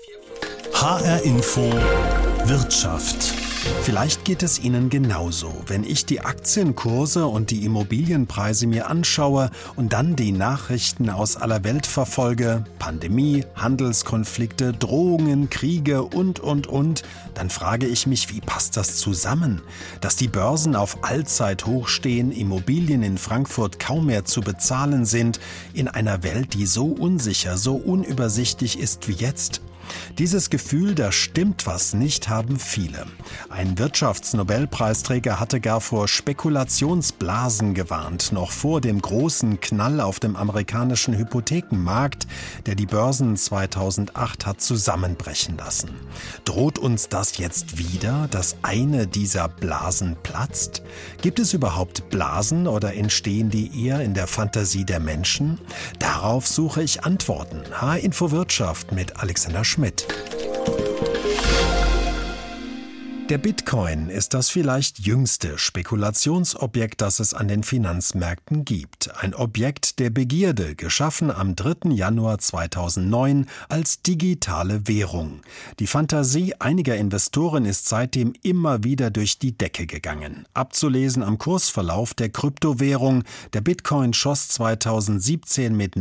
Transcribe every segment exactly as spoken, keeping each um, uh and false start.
H R Info Wirtschaft. Vielleicht geht es Ihnen genauso, wenn ich die Aktienkurse und die Immobilienpreise mir anschaue und dann die Nachrichten aus aller Welt verfolge, Pandemie, Handelskonflikte, Drohungen, Kriege und, und, und, dann frage ich mich, wie passt das zusammen? Dass die Börsen auf Allzeithoch stehen, Immobilien in Frankfurt kaum mehr zu bezahlen sind, in einer Welt, die so unsicher, so unübersichtlich ist wie jetzt. Dieses Gefühl, da stimmt was nicht, haben viele. Ein Wirtschaftsnobelpreisträger hatte gar vor Spekulationsblasen gewarnt, noch vor dem großen Knall auf dem amerikanischen Hypothekenmarkt, der die Börsen zweitausendacht hat zusammenbrechen lassen. Droht uns das jetzt wieder, dass eine dieser Blasen platzt? Gibt es überhaupt Blasen oder entstehen die eher in der Fantasie der Menschen? Darauf suche ich Antworten. H-Info Wirtschaft mit Alexander Schmidt. Schmidt. Der Bitcoin ist das vielleicht jüngste Spekulationsobjekt, das es an den Finanzmärkten gibt. Ein Objekt der Begierde, geschaffen am dritten Januar zweitausendneun als digitale Währung. Die Fantasie einiger Investoren ist seitdem immer wieder durch die Decke gegangen. Abzulesen am Kursverlauf der Kryptowährung. Der Bitcoin schoss zweitausendsiebzehn mit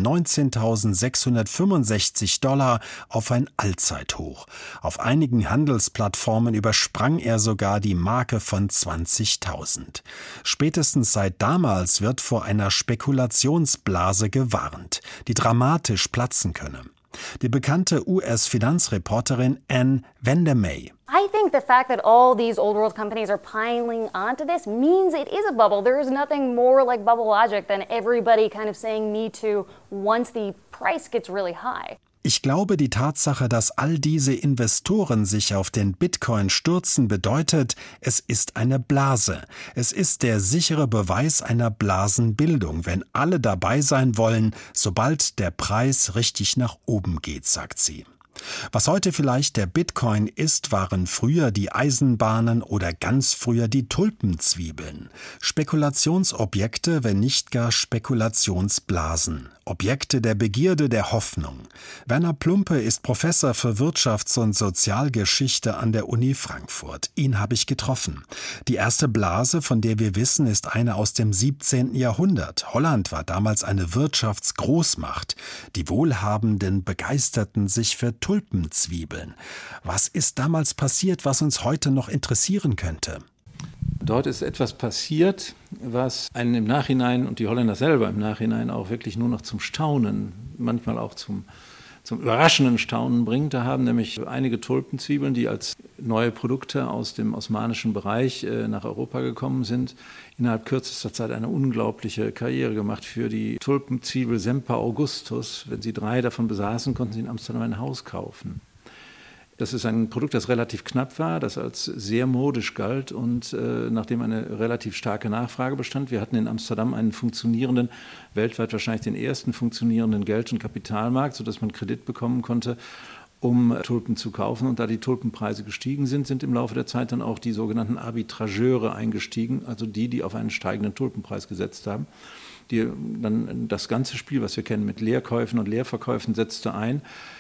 neuntausendsechshundertfünfundsechzig Dollar auf ein Allzeithoch. Auf einigen Handelsplattformen übersprang er sogar die Marke von zwanzigtausend. Spätestens seit damals wird vor einer Spekulationsblase gewarnt, die dramatisch platzen könne. Die bekannte U S-Finanzreporterin Ann Vandermeer. I think the fact that all these old world companies are piling onto this means it is a bubble. There is nothing more like bubble logic than everybody kind of saying me too once the price gets really high. Ich glaube, die Tatsache, dass all diese Investoren sich auf den Bitcoin stürzen, bedeutet, es ist eine Blase. Es ist der sichere Beweis einer Blasenbildung, wenn alle dabei sein wollen, sobald der Preis richtig nach oben geht, sagt sie. Was heute vielleicht der Bitcoin ist, waren früher die Eisenbahnen oder ganz früher die Tulpenzwiebeln. Spekulationsobjekte, wenn nicht gar Spekulationsblasen. Objekte der Begierde, der Hoffnung. Werner Plumpe ist Professor für Wirtschafts- und Sozialgeschichte an der Uni Frankfurt. Ihn habe ich getroffen. Die erste Blase, von der wir wissen, ist eine aus dem siebzehnten Jahrhundert. Holland war damals eine Wirtschaftsgroßmacht. Die Wohlhabenden begeisterten sich für Tulpenzwiebeln. Was ist damals passiert, was uns heute noch interessieren könnte? Dort ist etwas passiert, was einen im Nachhinein und die Holländer selber im Nachhinein auch wirklich nur noch zum Staunen, manchmal auch zum, zum überraschenden Staunen bringt. Da haben nämlich einige Tulpenzwiebeln, die als neue Produkte aus dem osmanischen Bereich äh, nach Europa gekommen sind, innerhalb kürzester Zeit eine unglaubliche Karriere gemacht für die Tulpenzwiebel Semper Augustus. Wenn sie drei davon besaßen, konnten sie in Amsterdam ein Haus kaufen. Das ist ein Produkt, das relativ knapp war, das als sehr modisch galt und äh, nachdem eine relativ starke Nachfrage bestand. Wir hatten in Amsterdam einen funktionierenden, weltweit wahrscheinlich den ersten funktionierenden Geld- und Kapitalmarkt, sodass man Kredit bekommen konnte, um Tulpen zu kaufen. Und da die Tulpenpreise gestiegen sind, sind im Laufe der Zeit dann auch die sogenannten Arbitrageure eingestiegen, also die, die auf einen steigenden Tulpenpreis gesetzt haben. Die, dann das ganze Spiel, was wir kennen mit Leerkäufen und Leerverkäufen, setzte ein.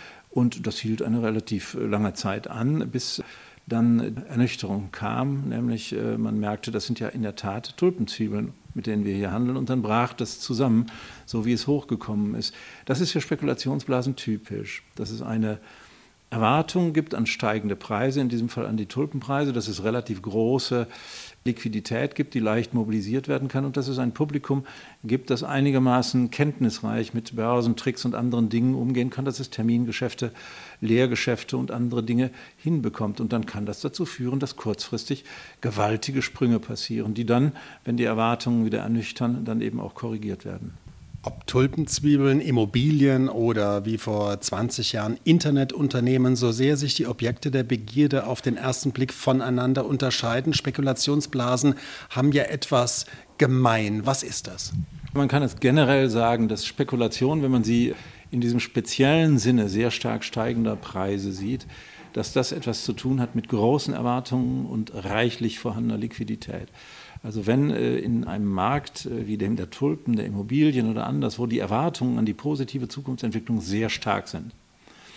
Und das hielt eine relativ lange Zeit an, bis dann Ernüchterung kam, nämlich äh, man merkte, das sind ja in der Tat Tulpenzwiebeln, mit denen wir hier handeln, und dann brach das zusammen, so wie es hochgekommen ist. Das ist für Spekulationsblasen typisch, dass es eine Erwartung gibt an steigende Preise, in diesem Fall an die Tulpenpreise, dass es relativ große Liquidität gibt, die leicht mobilisiert werden kann, und dass es ein Publikum gibt, das einigermaßen kenntnisreich mit Börsentricks und anderen Dingen umgehen kann, dass es Termingeschäfte, Leergeschäfte und andere Dinge hinbekommt. Und dann kann das dazu führen, dass kurzfristig gewaltige Sprünge passieren, die dann, wenn die Erwartungen wieder ernüchtern, dann eben auch korrigiert werden. Ob Tulpenzwiebeln, Immobilien oder wie vor zwanzig Jahren Internetunternehmen, so sehr sich die Objekte der Begierde auf den ersten Blick voneinander unterscheiden. Spekulationsblasen haben ja etwas gemein. Was ist das? Man kann es generell sagen, dass Spekulation, wenn man sie in diesem speziellen Sinne sehr stark steigender Preise sieht, dass das etwas zu tun hat mit großen Erwartungen und reichlich vorhandener Liquidität. Also wenn äh, in einem Markt äh, wie dem der Tulpen, der Immobilien oder anders, wo die Erwartungen an die positive Zukunftsentwicklung sehr stark sind,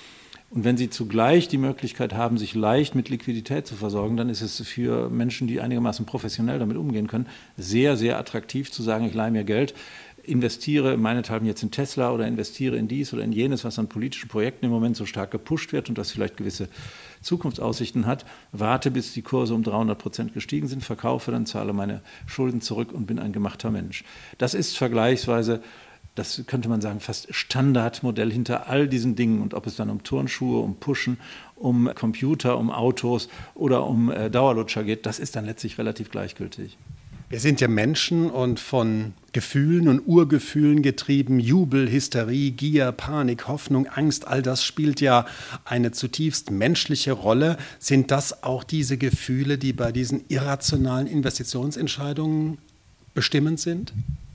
Und wenn sie zugleich die Möglichkeit haben, sich leicht mit Liquidität zu versorgen, dann ist es für Menschen, die einigermaßen professionell damit umgehen können, sehr, sehr attraktiv zu sagen, ich leihe mir Geld, investiere meinethalben jetzt in Tesla oder investiere in dies oder in jenes, was an politischen Projekten im Moment so stark gepusht wird und das vielleicht gewisse Zukunftsaussichten hat, warte, bis die Kurse um dreihundert Prozent gestiegen sind, verkaufe, dann zahle meine Schulden zurück und bin ein gemachter Mensch. Das ist vergleichsweise, das könnte man sagen, fast Standardmodell hinter all diesen Dingen. Und ob es dann um Turnschuhe, um Pushen, um Computer, um Autos oder um äh, Dauerlutscher geht, das ist dann letztlich relativ gleichgültig. Wir sind ja Menschen und von Gefühlen und Urgefühlen getrieben. Jubel, Hysterie, Gier, Panik, Hoffnung, Angst, all das spielt ja eine zutiefst menschliche Rolle. Sind das auch diese Gefühle, die bei diesen irrationalen Investitionsentscheidungen bestimmend sind?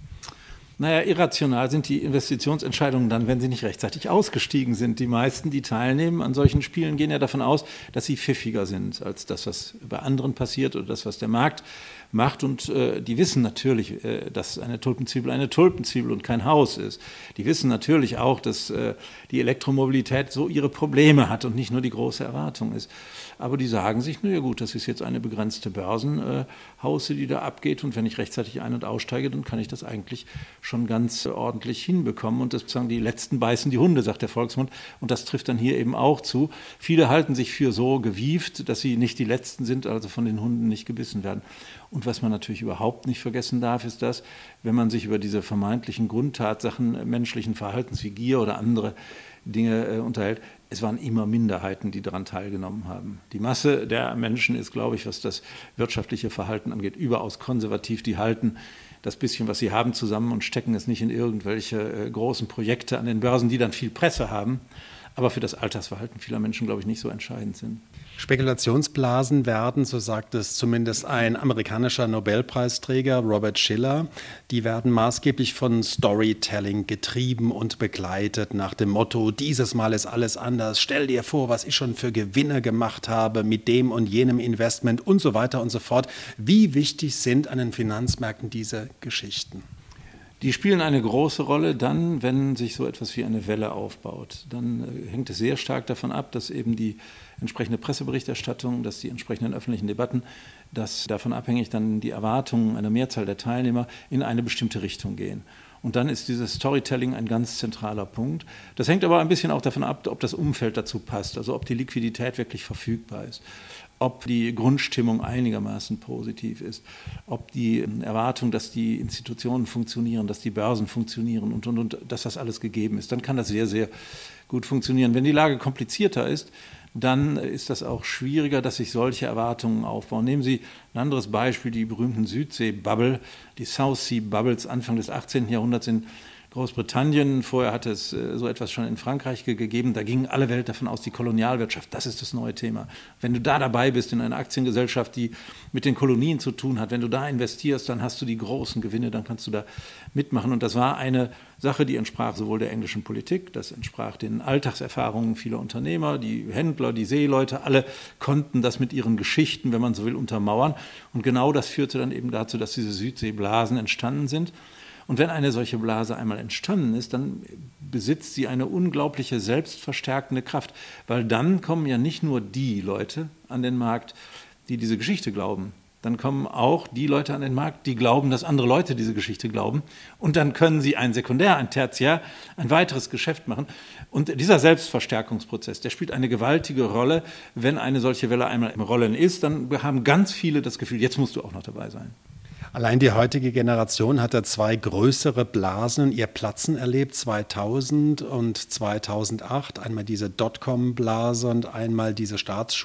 Naja, irrational sind die Investitionsentscheidungen dann, wenn sie nicht rechtzeitig ausgestiegen sind. Die meisten, die teilnehmen an solchen Spielen, gehen ja davon aus, dass sie pfiffiger sind als das, was bei anderen passiert oder das, was der Markt macht. Und äh, die wissen natürlich, äh, dass eine Tulpenzwiebel eine Tulpenzwiebel und kein Haus ist. Die wissen natürlich auch, dass äh, die Elektromobilität so ihre Probleme hat und nicht nur die große Erwartung ist. Aber die sagen sich, na ja gut, das ist jetzt eine begrenzte Börsenhause, die da abgeht. Und wenn ich rechtzeitig ein- und aussteige, dann kann ich das eigentlich schon ganz ordentlich hinbekommen. Und das sagen die Letzten beißen die Hunde, sagt der Volksmund. Und das trifft dann hier eben auch zu. Viele halten sich für so gewieft, dass sie nicht die Letzten sind, also von den Hunden nicht gebissen werden. Und was man natürlich überhaupt nicht vergessen darf, ist das, wenn man sich über diese vermeintlichen Grundtatsachen menschlichen Verhaltens wie Gier oder andere Dinge äh, unterhält, es waren immer Minderheiten, die daran teilgenommen haben. Die Masse der Menschen ist, glaube ich, was das wirtschaftliche Verhalten angeht, überaus konservativ. Die halten das bisschen, was sie haben, zusammen und stecken es nicht in irgendwelche äh, großen Projekte an den Börsen, die dann viel Presse haben, aber für das Altersverhalten vieler Menschen, glaube ich, nicht so entscheidend sind. Spekulationsblasen werden, so sagt es zumindest ein amerikanischer Nobelpreisträger, Robert Shiller, die werden maßgeblich von Storytelling getrieben und begleitet nach dem Motto, dieses Mal ist alles anders, stell dir vor, was ich schon für Gewinne gemacht habe mit dem und jenem Investment und so weiter und so fort. Wie wichtig sind an den Finanzmärkten diese Geschichten? Die spielen eine große Rolle dann, wenn sich so etwas wie eine Welle aufbaut. Dann äh, hängt es sehr stark davon ab, dass eben die entsprechende Presseberichterstattung, dass die entsprechenden öffentlichen Debatten, dass davon abhängig dann die Erwartungen einer Mehrzahl der Teilnehmer in eine bestimmte Richtung gehen. Und dann ist dieses Storytelling ein ganz zentraler Punkt. Das hängt aber ein bisschen auch davon ab, ob das Umfeld dazu passt, also ob die Liquidität wirklich verfügbar ist, ob die Grundstimmung einigermaßen positiv ist, ob die Erwartung, dass die Institutionen funktionieren, dass die Börsen funktionieren und, und, und, dass das alles gegeben ist. Dann kann das sehr, sehr gut funktionieren. Wenn die Lage komplizierter ist, dann ist das auch schwieriger, dass sich solche Erwartungen aufbauen. Nehmen Sie ein anderes Beispiel, die berühmten Südsee-Bubble, die South Sea Bubbles Anfang des achtzehnten Jahrhunderts in Großbritannien. Vorher hat es so etwas schon in Frankreich gegeben. Da ging alle Welt davon aus, die Kolonialwirtschaft, das ist das neue Thema. Wenn du da dabei bist in einer Aktiengesellschaft, die mit den Kolonien zu tun hat, wenn du da investierst, dann hast du die großen Gewinne, dann kannst du da mitmachen. Und das war eine Sache, die entsprach sowohl der englischen Politik, das entsprach den Alltagserfahrungen vieler Unternehmer, die Händler, die Seeleute, alle konnten das mit ihren Geschichten, wenn man so will, untermauern. Und genau das führte dann eben dazu, dass diese Südseeblasen entstanden sind. Und wenn eine solche Blase einmal entstanden ist, dann besitzt sie eine unglaubliche selbstverstärkende Kraft, weil dann kommen ja nicht nur die Leute an den Markt, die diese Geschichte glauben, dann kommen auch die Leute an den Markt, die glauben, dass andere Leute diese Geschichte glauben, und dann können sie ein Sekundär, ein Tertiär, ein weiteres Geschäft machen. Und dieser Selbstverstärkungsprozess, der spielt eine gewaltige Rolle. Wenn eine solche Welle einmal im Rollen ist, dann haben ganz viele das Gefühl, jetzt musst du auch noch dabei sein. Allein die heutige Generation hat ja zwei größere Blasen und ihr Platzen erlebt, zweitausend und zweitausendacht. Einmal diese Dotcom-Blase und einmal diese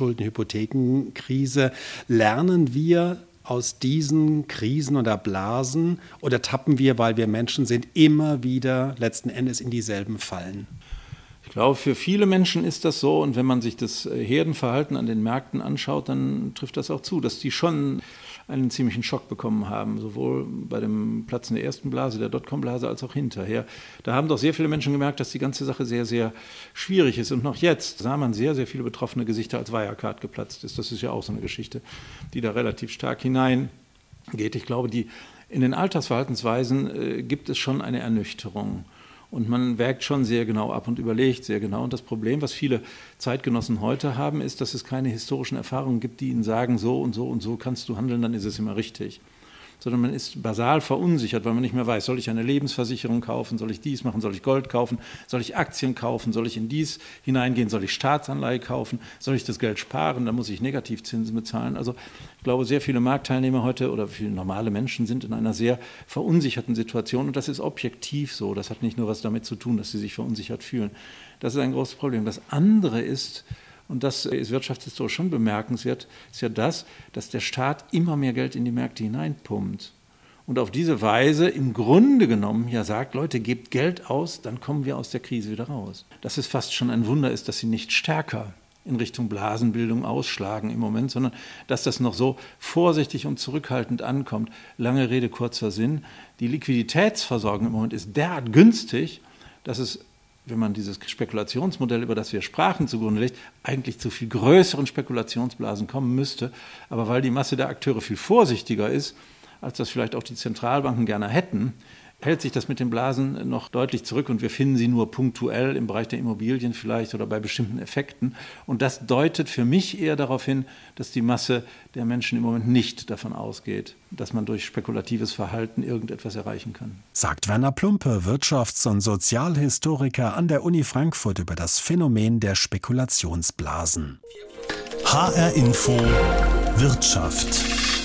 Staatsschulden-Hypothekenkrise. Lernen wir aus diesen Krisen oder Blasen oder tappen wir, weil wir Menschen sind, immer wieder letzten Endes in dieselben Fallen? Ich glaube, für viele Menschen ist das so, und wenn man sich das Herdenverhalten an den Märkten anschaut, dann trifft das auch zu, dass die schon einen ziemlichen Schock bekommen haben, sowohl bei dem Platzen der ersten Blase, der Dotcom-Blase, als auch hinterher. Da haben doch sehr viele Menschen gemerkt, dass die ganze Sache sehr, sehr schwierig ist. Und noch jetzt sah man sehr, sehr viele betroffene Gesichter, als Wirecard geplatzt ist. Das ist ja auch so eine Geschichte, die da relativ stark hineingeht. Ich glaube, die, in den Alltagsverhaltensweisen äh, gibt es schon eine Ernüchterung. Und man wägt schon sehr genau ab und überlegt sehr genau. Und das Problem, was viele Zeitgenossen heute haben, ist, dass es keine historischen Erfahrungen gibt, die ihnen sagen, so und so und so kannst du handeln, dann ist es immer richtig. Sondern man ist basal verunsichert, weil man nicht mehr weiß, soll ich eine Lebensversicherung kaufen, soll ich dies machen, soll ich Gold kaufen, soll ich Aktien kaufen, soll ich in dies hineingehen, soll ich Staatsanleihe kaufen, soll ich das Geld sparen, dann muss ich Negativzinsen bezahlen. Also ich glaube, sehr viele Marktteilnehmer heute oder viele normale Menschen sind in einer sehr verunsicherten Situation und das ist objektiv so. Das hat nicht nur was damit zu tun, dass sie sich verunsichert fühlen. Das ist ein großes Problem. Das andere ist, und das ist wirtschaftshistorisch schon bemerkenswert, ist ja das, dass der Staat immer mehr Geld in die Märkte hineinpumpt. Und auf diese Weise im Grunde genommen ja sagt, Leute, gebt Geld aus, dann kommen wir aus der Krise wieder raus. Dass es fast schon ein Wunder ist, dass sie nicht stärker in Richtung Blasenbildung ausschlagen im Moment, sondern dass das noch so vorsichtig und zurückhaltend ankommt. Lange Rede, kurzer Sinn. Die Liquiditätsversorgung im Moment ist derart günstig, dass es, wenn man dieses Spekulationsmodell, über das wir sprachen, zugrunde legt, eigentlich zu viel größeren Spekulationsblasen kommen müsste. Aber weil die Masse der Akteure viel vorsichtiger ist, als das vielleicht auch die Zentralbanken gerne hätten, hält sich das mit den Blasen noch deutlich zurück und wir finden sie nur punktuell im Bereich der Immobilien vielleicht oder bei bestimmten Effekten. Und das deutet für mich eher darauf hin, dass die Masse der Menschen im Moment nicht davon ausgeht, dass man durch spekulatives Verhalten irgendetwas erreichen kann. Sagt Werner Plumpe, Wirtschafts- und Sozialhistoriker an der Uni Frankfurt über das Phänomen der Spekulationsblasen. H R Info Wirtschaft.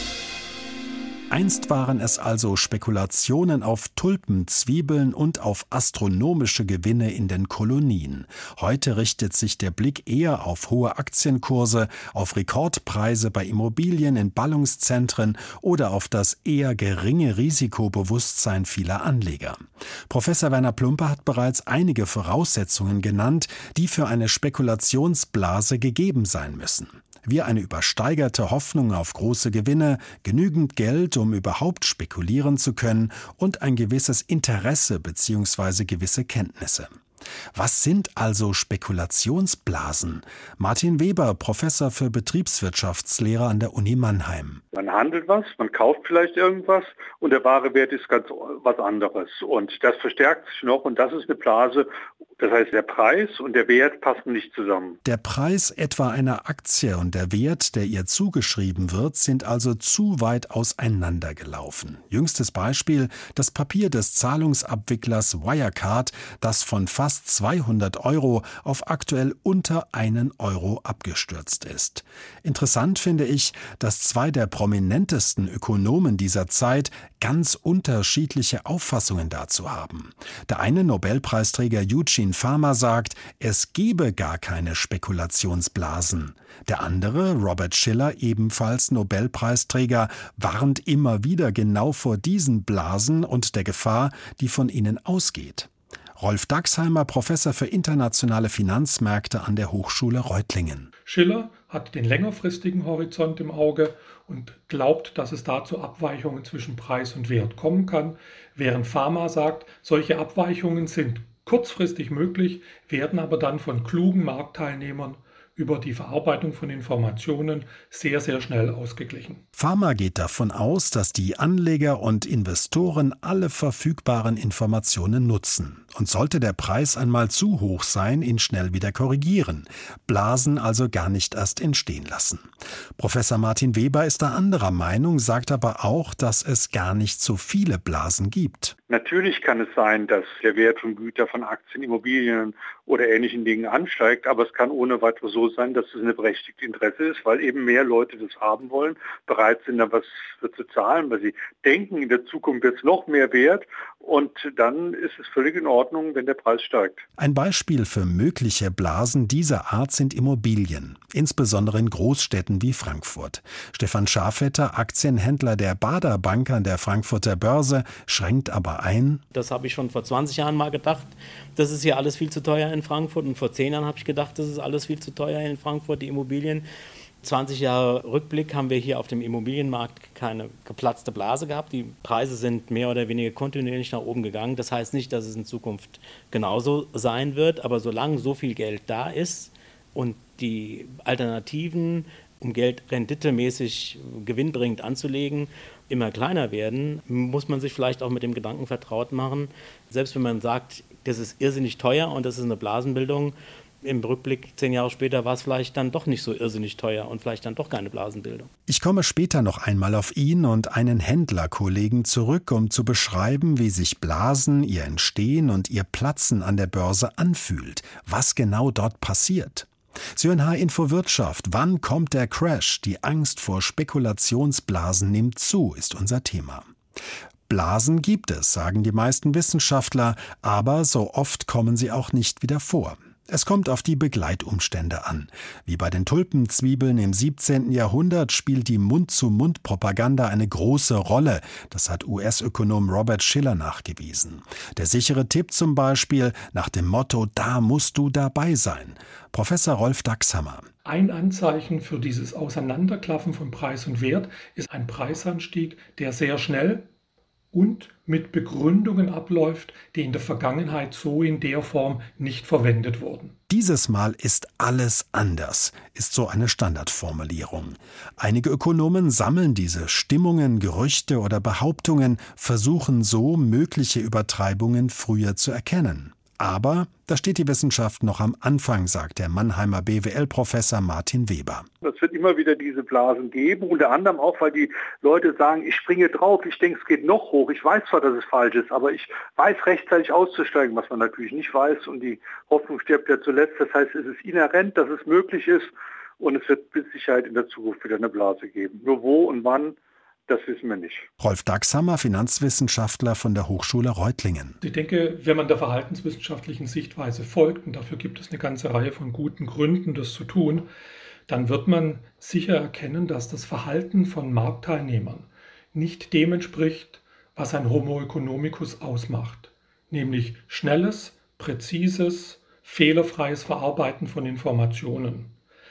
Einst waren es also Spekulationen auf Tulpen, Zwiebeln und auf astronomische Gewinne in den Kolonien. Heute richtet sich der Blick eher auf hohe Aktienkurse, auf Rekordpreise bei Immobilien in Ballungszentren oder auf das eher geringe Risikobewusstsein vieler Anleger. Professor Werner Plumpe hat bereits einige Voraussetzungen genannt, die für eine Spekulationsblase gegeben sein müssen. Wie eine übersteigerte Hoffnung auf große Gewinne, genügend Geld, um überhaupt spekulieren zu können und ein gewisses Interesse bzw. gewisse Kenntnisse. Was sind also Spekulationsblasen? Martin Weber, Professor für Betriebswirtschaftslehre an der Uni Mannheim. Man handelt was, man kauft vielleicht irgendwas und der wahre Wert ist ganz was anderes. Und das verstärkt sich noch und das ist eine Blase. Das heißt, der Preis und der Wert passen nicht zusammen. Der Preis etwa einer Aktie und der Wert, der ihr zugeschrieben wird, sind also zu weit auseinandergelaufen. Jüngstes Beispiel, das Papier des Zahlungsabwicklers Wirecard, das von fast zweihundert Euro auf aktuell unter einen Euro abgestürzt ist. Interessant finde ich, dass zwei der prominentesten Ökonomen dieser Zeit ganz unterschiedliche Auffassungen dazu haben. Der eine Nobelpreisträger Eugene Fama sagt, es gebe gar keine Spekulationsblasen. Der andere, Robert Shiller, ebenfalls Nobelpreisträger, warnt immer wieder genau vor diesen Blasen und der Gefahr, die von ihnen ausgeht. Rolf Dachsheimer, Professor für internationale Finanzmärkte an der Hochschule Reutlingen. Shiller hat den längerfristigen Horizont im Auge und glaubt, dass es da zu Abweichungen zwischen Preis und Wert kommen kann, während Fama sagt, solche Abweichungen sind kurzfristig möglich, werden aber dann von klugen Marktteilnehmern über die Verarbeitung von Informationen sehr, sehr schnell ausgeglichen. Fama geht davon aus, dass die Anleger und Investoren alle verfügbaren Informationen nutzen. Und sollte der Preis einmal zu hoch sein, ihn schnell wieder korrigieren. Blasen also gar nicht erst entstehen lassen. Professor Martin Weber ist da anderer Meinung, sagt aber auch, dass es gar nicht so viele Blasen gibt. Natürlich kann es sein, dass der Wert von Gütern, von Aktien, Immobilien oder ähnlichen Dingen ansteigt, aber es kann ohne weiteres so sein, dass es eine berechtigte Interesse ist, weil eben mehr Leute das haben wollen, bereit sind, da was für zu zahlen, weil sie denken, in der Zukunft wird es noch mehr wert und dann ist es völlig in Ordnung, wenn der Preis steigt. Ein Beispiel für mögliche Blasen dieser Art sind Immobilien, insbesondere in Großstädten wie Frankfurt. Stefan Schafetter, Aktienhändler der Baader Bank an der Frankfurter Börse, schränkt aber ein. Das habe ich schon vor zwanzig Jahren mal gedacht, das ist hier alles viel zu teuer in Frankfurt. Und vor zehn Jahren habe ich gedacht, das ist alles viel zu teuer in Frankfurt, die Immobilien. zwanzig Jahre Rückblick haben wir hier auf dem Immobilienmarkt keine geplatzte Blase gehabt. Die Preise sind mehr oder weniger kontinuierlich nach oben gegangen. Das heißt nicht, dass es in Zukunft genauso sein wird. Aber solange so viel Geld da ist und die Alternativen, um Geld renditemäßig gewinnbringend anzulegen, immer kleiner werden, muss man sich vielleicht auch mit dem Gedanken vertraut machen, selbst wenn man sagt, das ist irrsinnig teuer und das ist eine Blasenbildung, im Rückblick zehn Jahre später war es vielleicht dann doch nicht so irrsinnig teuer und vielleicht dann doch keine Blasenbildung. Ich komme später noch einmal auf ihn und einen Händlerkollegen zurück, um zu beschreiben, wie sich Blasen, ihr Entstehen und ihr Platzen an der Börse anfühlt, was genau dort passiert. Sie hören H Info Wirtschaft. Wann kommt der Crash? Die Angst vor Spekulationsblasen nimmt zu, ist unser Thema. Blasen gibt es, sagen die meisten Wissenschaftler, aber so oft kommen sie auch nicht wieder vor. Es kommt auf die Begleitumstände an. Wie bei den Tulpenzwiebeln im siebzehnten Jahrhundert spielt die Mund-zu-Mund-Propaganda eine große Rolle. Das hat U S-Ökonom Robert Shiller nachgewiesen. Der sichere Tipp zum Beispiel nach dem Motto, da musst du dabei sein. Professor Rolf Dachshammer. Ein Anzeichen für dieses Auseinanderklaffen von Preis und Wert ist ein Preisanstieg, der sehr schnell und mit Begründungen abläuft, die in der Vergangenheit so in der Form nicht verwendet wurden. Dieses Mal ist alles anders, ist so eine Standardformulierung. Einige Ökonomen sammeln diese Stimmungen, Gerüchte oder Behauptungen, versuchen so mögliche Übertreibungen früher zu erkennen. Aber da steht die Wissenschaft noch am Anfang, sagt der Mannheimer B W L-Professor Martin Weber. Es wird immer wieder diese Blasen geben, unter anderem auch, weil die Leute sagen, ich springe drauf, ich denke, es geht noch hoch. Ich weiß zwar, dass es falsch ist, aber ich weiß rechtzeitig auszusteigen, was man natürlich nicht weiß. Und die Hoffnung stirbt ja zuletzt. Das heißt, es ist inhärent, dass es möglich ist. Und es wird mit Sicherheit in der Zukunft wieder eine Blase geben. Nur wo und wann, das wissen wir nicht. Rolf Dachshammer, Finanzwissenschaftler von der Hochschule Reutlingen. Ich denke, wenn man der verhaltenswissenschaftlichen Sichtweise folgt, und dafür gibt es eine ganze Reihe von guten Gründen, das zu tun, dann wird man sicher erkennen, dass das Verhalten von Marktteilnehmern nicht dem entspricht, was ein Homo economicus ausmacht, nämlich schnelles, präzises, fehlerfreies Verarbeiten von Informationen.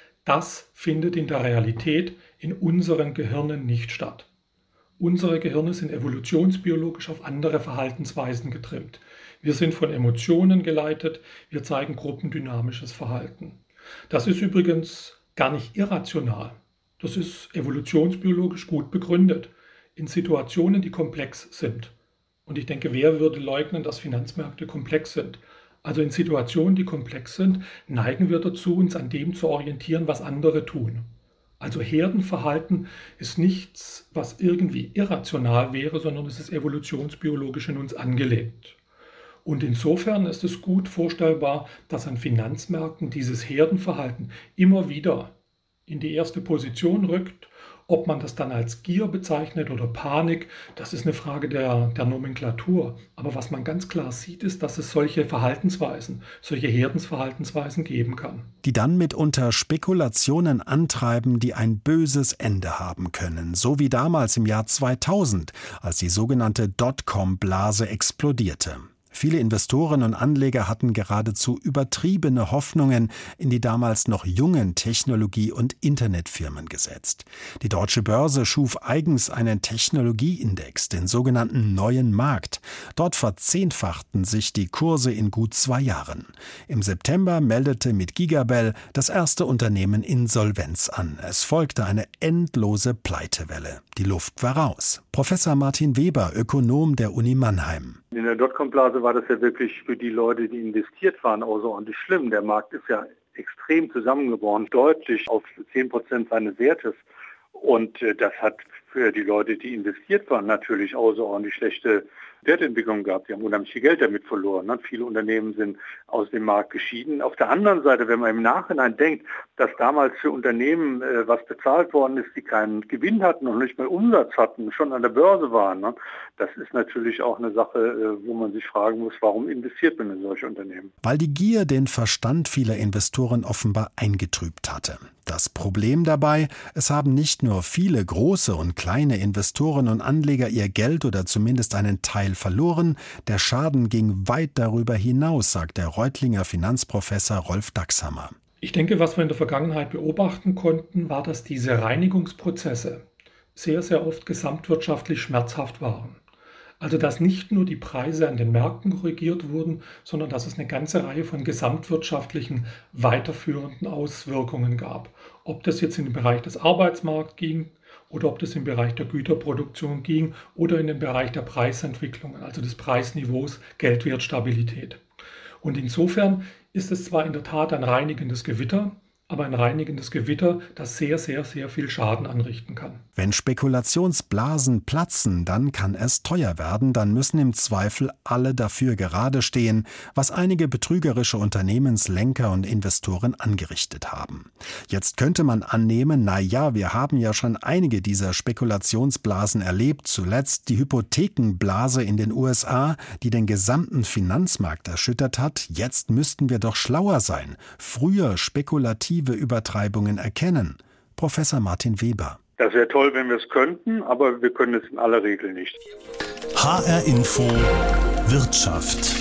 Das findet in der Realität in unseren Gehirnen nicht statt. Unsere Gehirne sind evolutionsbiologisch auf andere Verhaltensweisen getrimmt. Wir sind von Emotionen geleitet, wir zeigen gruppendynamisches Verhalten. Das ist übrigens gar nicht irrational. Das ist evolutionsbiologisch gut begründet in Situationen, die komplex sind. Und ich denke, wer würde leugnen, dass Finanzmärkte komplex sind? Also in Situationen, die komplex sind, neigen wir dazu, uns an dem zu orientieren, was andere tun. Also Herdenverhalten ist nichts, was irgendwie irrational wäre, sondern es ist evolutionsbiologisch in uns angelegt. Und insofern ist es gut vorstellbar, dass an Finanzmärkten dieses Herdenverhalten immer wieder in die erste Position rückt. Ob man das dann als Gier bezeichnet oder Panik, das ist eine Frage der, der Nomenklatur. Aber was man ganz klar sieht, ist, dass es solche Verhaltensweisen, solche Herdensverhaltensweisen geben kann. Die dann mitunter Spekulationen antreiben, die ein böses Ende haben können. So wie damals im Jahr zweitausend, als die sogenannte Dotcom-Blase explodierte. Viele Investoren und Anleger hatten geradezu übertriebene Hoffnungen in die damals noch jungen Technologie- und Internetfirmen gesetzt. Die Deutsche Börse schuf eigens einen Technologieindex, den sogenannten Neuen Markt. Dort verzehnfachten sich die Kurse in gut zwei Jahren. Im September meldete mit Gigabell das erste Unternehmen Insolvenz an. Es folgte eine endlose Pleitewelle. Die Luft war raus. Professor Martin Weber, Ökonom der Uni Mannheim. In der Dotcom-Blase war das ja wirklich für die Leute, die investiert waren, außerordentlich schlimm. Der Markt ist ja extrem zusammengebrochen, deutlich auf zehn Prozent seines Wertes. Und äh, das hat für die Leute, die investiert waren, natürlich außerordentlich schlechte Wertentwicklung gehabt. Die haben unheimlich viel Geld damit verloren. Ne? Viele Unternehmen sind aus dem Markt geschieden. Auf der anderen Seite, wenn man im Nachhinein denkt, dass damals für Unternehmen äh, was bezahlt worden ist, die keinen Gewinn hatten und nicht mal Umsatz hatten, schon an der Börse waren, ne? Das ist natürlich auch eine Sache, äh, wo man sich fragen muss, warum investiert man in solche Unternehmen? Weil die Gier den Verstand vieler Investoren offenbar eingetrübt hatte. Das Problem dabei, es haben nicht nur viele große und kleine Investoren und Anleger ihr Geld oder zumindest einen Teil verloren, der Schaden ging weit darüber hinaus, sagt der Reutlinger Finanzprofessor Rolf Dachshammer. Ich denke, was wir in der Vergangenheit beobachten konnten, war, dass diese Reinigungsprozesse sehr, sehr oft gesamtwirtschaftlich schmerzhaft waren. Also dass nicht nur die Preise an den Märkten korrigiert wurden, sondern dass es eine ganze Reihe von gesamtwirtschaftlichen weiterführenden Auswirkungen gab. Ob das jetzt in den Bereich des Arbeitsmarkts ging oder ob das im Bereich der Güterproduktion ging oder in den Bereich der Preisentwicklungen, also des Preisniveaus, Geldwertstabilität. Und insofern ist es zwar in der Tat ein reinigendes Gewitter, aber ein reinigendes Gewitter, das sehr, sehr, sehr viel Schaden anrichten kann. Wenn Spekulationsblasen platzen, dann kann es teuer werden, dann müssen im Zweifel alle dafür gerade stehen, was einige betrügerische Unternehmenslenker und Investoren angerichtet haben. Jetzt könnte man annehmen, na ja, wir haben ja schon einige dieser Spekulationsblasen erlebt, zuletzt die Hypothekenblase in den U S A, die den gesamten Finanzmarkt erschüttert hat. Jetzt müssten wir doch schlauer sein, früher spekulativ Übertreibungen erkennen. Professor Martin Weber. Das wäre toll, wenn wir es könnten, aber wir können es in aller Regel nicht. H R Info Wirtschaft.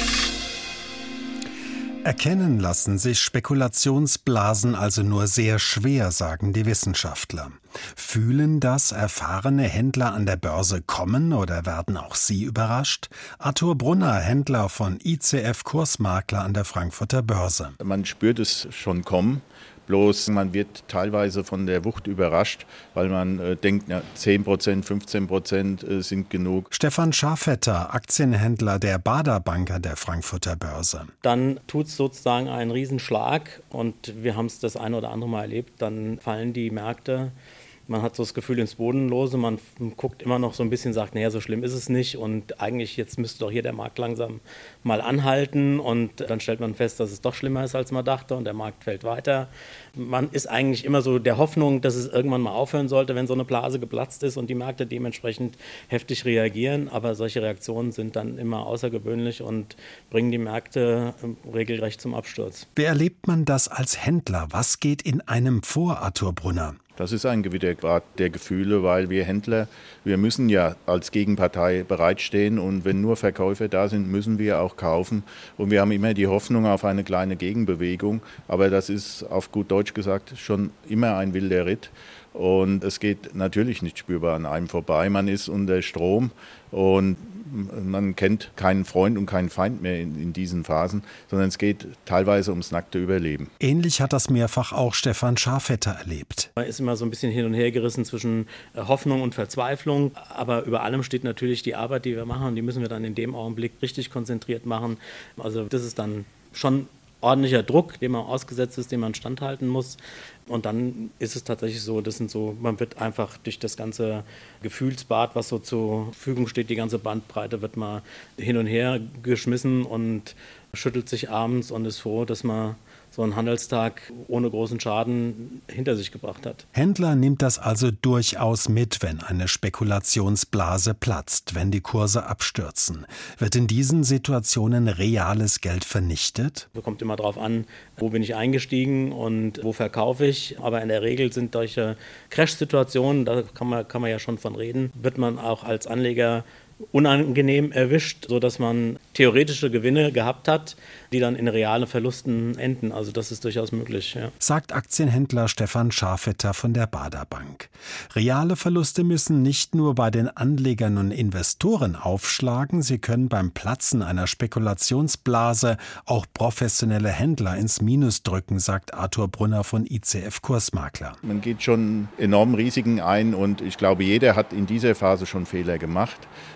Erkennen lassen sich Spekulationsblasen also nur sehr schwer, sagen die Wissenschaftler. Fühlen das erfahrene Händler an der Börse kommen oder werden auch sie überrascht? Arthur Brunner, Händler von I C F Kursmakler an der Frankfurter Börse. Man spürt es schon kommen. Bloß man wird teilweise von der Wucht überrascht, weil man äh, denkt, ja, zehn Prozent, fünfzehn Prozent äh, sind genug. Stefan Scharfetter, Aktienhändler der Baader Bank an der Frankfurter Börse. Dann tut es sozusagen einen Riesenschlag und wir haben es das eine oder andere Mal erlebt, dann fallen die Märkte. Man hat so das Gefühl ins Bodenlose, man guckt immer noch so ein bisschen, sagt, naja, so schlimm ist es nicht und eigentlich jetzt müsste doch hier der Markt langsam mal anhalten und dann stellt man fest, dass es doch schlimmer ist, als man dachte und der Markt fällt weiter. Man ist eigentlich immer so der Hoffnung, dass es irgendwann mal aufhören sollte, wenn so eine Blase geplatzt ist und die Märkte dementsprechend heftig reagieren, aber solche Reaktionen sind dann immer außergewöhnlich und bringen die Märkte regelrecht zum Absturz. Wie erlebt man das als Händler? Was geht in einem vor, Arthur Brunner? Das ist ein Gewittergrad der Gefühle, weil wir Händler, wir müssen ja als Gegenpartei bereitstehen und wenn nur Verkäufer da sind, müssen wir auch kaufen. Und wir haben immer die Hoffnung auf eine kleine Gegenbewegung, aber das ist auf gut Deutsch gesagt schon immer ein wilder Ritt. Und es geht natürlich nicht spürbar an einem vorbei. Man ist unter Strom und man kennt keinen Freund und keinen Feind mehr in, in diesen Phasen, sondern es geht teilweise ums nackte Überleben. Ähnlich hat das mehrfach auch Stefan Scharfetter erlebt. Man ist immer so ein bisschen hin und her gerissen zwischen Hoffnung und Verzweiflung, aber über allem steht natürlich die Arbeit, die wir machen und die müssen wir dann in dem Augenblick richtig konzentriert machen. Also das ist dann schon ordentlicher Druck, dem man ausgesetzt ist, dem man standhalten muss. Und dann ist es tatsächlich so, das sind so, man wird einfach durch das ganze Gefühlsbad, was so zur Verfügung steht, die ganze Bandbreite, wird mal hin und her geschmissen und schüttelt sich abends und ist froh, dass man so einen Handelstag ohne großen Schaden hinter sich gebracht hat. Händler nimmt das also durchaus mit, wenn eine Spekulationsblase platzt, wenn die Kurse abstürzen. Wird in diesen Situationen reales Geld vernichtet? Es kommt immer darauf an, wo bin ich eingestiegen und wo verkaufe ich. Aber in der Regel sind solche Crash-Situationen, da kann man, kann man ja schon von reden, wird man auch als Anleger unangenehm erwischt, sodass man theoretische Gewinne gehabt hat, die dann in realen Verlusten enden. Also das ist durchaus möglich. Ja. Sagt Aktienhändler Stefan Scharfetter von der Baader Bank. Reale Verluste müssen nicht nur bei den Anlegern und Investoren aufschlagen, sie können beim Platzen einer Spekulationsblase auch professionelle Händler ins Minus drücken, sagt Arthur Brunner von I C F Kursmakler. Man geht schon enorm Risiken ein und ich glaube, jeder hat in dieser Phase schon Fehler gemacht.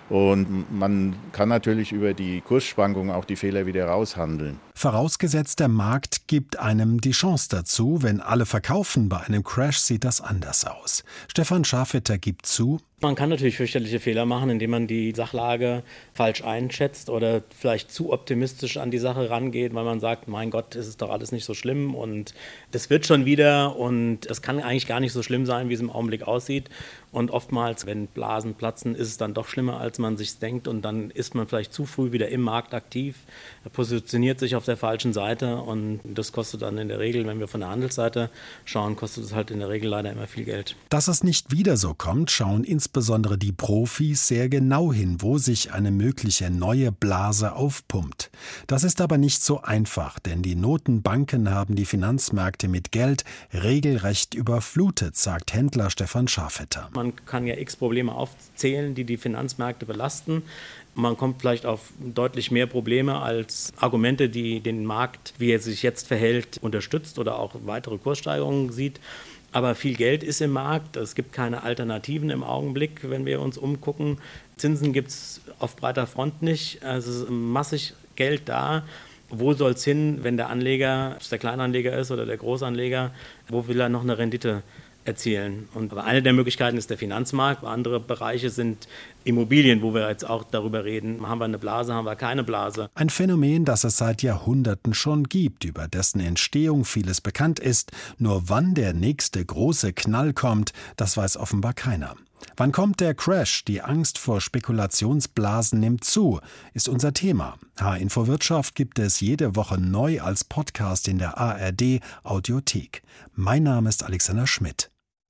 Und man kann natürlich über die Kursschwankungen auch die Fehler wieder raushandeln. Vorausgesetzt, der Markt gibt einem die Chance dazu. Wenn alle verkaufen bei einem Crash, sieht das anders aus. Stefan Scharfetter gibt zu: Man kann natürlich fürchterliche Fehler machen, indem man die Sachlage falsch einschätzt oder vielleicht zu optimistisch an die Sache rangeht, weil man sagt, mein Gott, es ist doch alles nicht so schlimm und das wird schon wieder und es kann eigentlich gar nicht so schlimm sein, wie es im Augenblick aussieht. Und oftmals, wenn Blasen platzen, ist es dann doch schlimmer, als man sich denkt und dann ist man vielleicht zu früh wieder im Markt aktiv, positioniert sich auf der falschen Seite und das kostet dann in der Regel, wenn wir von der Handelsseite schauen, kostet es halt in der Regel leider immer viel Geld. Dass es nicht wieder so kommt, schauen insbesondere die Profis sehr genau hin, wo sich eine mögliche neue Blase aufpumpt. Das ist aber nicht so einfach, denn die Notenbanken haben die Finanzmärkte mit Geld regelrecht überflutet, sagt Händler Stefan Scharfetter. Man kann ja x Probleme aufzählen, die die Finanzmärkte belasten. Man kommt vielleicht auf deutlich mehr Probleme als Argumente, die den Markt, wie er sich jetzt verhält, unterstützt oder auch weitere Kurssteigerungen sieht. Aber viel Geld ist im Markt. Es gibt keine Alternativen im Augenblick, wenn wir uns umgucken. Zinsen gibt es auf breiter Front nicht. Also es ist massig Geld da. Wo soll es hin, wenn der Anleger, ob es der Kleinanleger ist oder der Großanleger, wo will er noch eine Rendite erzielen? Und aber eine der Möglichkeiten ist der Finanzmarkt. Andere Bereiche sind Immobilien, wo wir jetzt auch darüber reden. Haben wir eine Blase, haben wir keine Blase? Ein Phänomen, das es seit Jahrhunderten schon gibt, über dessen Entstehung vieles bekannt ist. Nur wann der nächste große Knall kommt, das weiß offenbar keiner. Wann kommt der Crash? Die Angst vor Spekulationsblasen nimmt zu, ist unser Thema. H-Info Wirtschaft gibt es jede Woche neu als Podcast in der A R D Audiothek. Mein Name ist Alexander Schmidt.